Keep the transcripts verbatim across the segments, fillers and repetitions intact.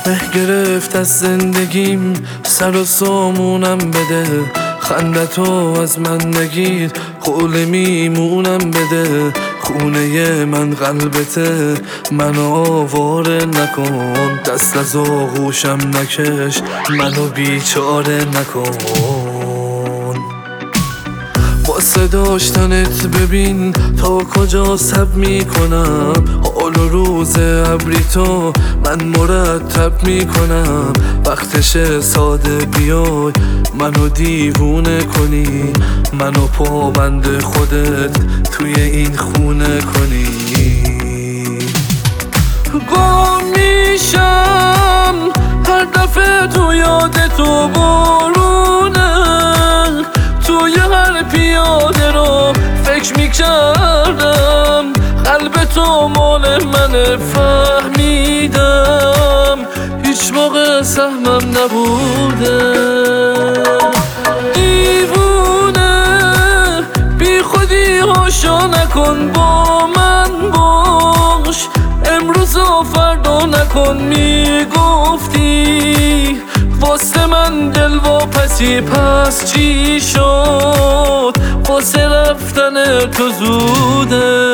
مه گرفت از زندگیم، سر و سامونم بده. خندتو از من نگیر، قول میمونم بده. خونه من قلبته، منو آواره نکن. دست از آغوشم نکش، منو بیچاره نکن. واسه داشتنت ببین تا کجا صبر میکنم. حال و روز ابری تو من مرتب میکنم. وقتش ساده بیای منو دیوونه کنی. منو پابند خودت توی این خونه کنی. گم میشم هر دفعه تو یاد تو بارونه. توی هر پیاده رو فکر میکردم، قلب تو مال منه فهمیدم. هیچ موقع سهمم نبوده. دیوونه بی خودی هاشا نکن، با من باش امروز و فردا نکن. میگفتی واسه من دل واپسی، پس چی شد؟ واسه رفتن تو زوده.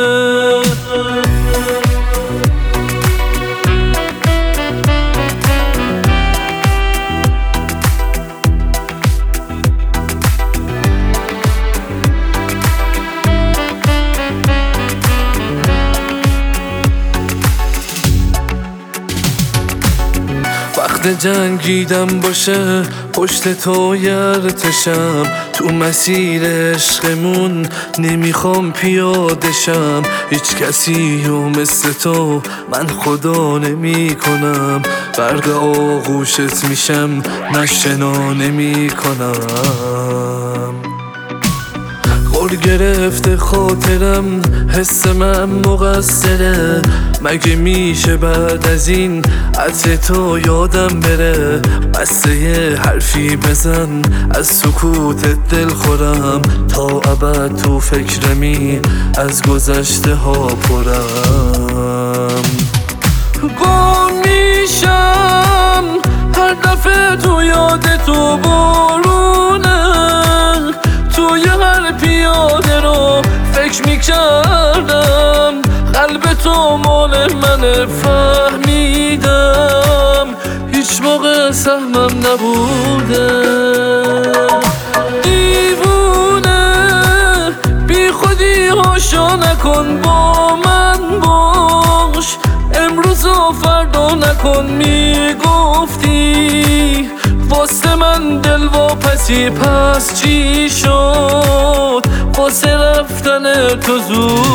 وقت جنگیدم باشه پشت تو یرتشم. تو مسیر عشقمون نمیخوام پیاده شم. هیچ کسی و مثل تو من خدا نمی کنم. غرق آغوشت میشم نشنا نمی کنم. غر گرفته خاطرم، حس من مقصره. مگه میشه بعد از این عطر تو یادم بره؟ بسته یه حرفی بزن از سکوتت دل خورم. تا ابد تو فکرمی از گذشته ها پرم. گم میشم هر دفعه تو یاد تو بارونه. توی هر پیاده رو فکر میکردم، قلب تو مال منه فهمیدم. هیچ موقع سهمم نبوده. دیوونه بی خودی هاشا نکن، با من باش امروز و فردا نکن. میگفتی واسه من دل واپسی، پس چی شد؟ واسه رفتن تو زود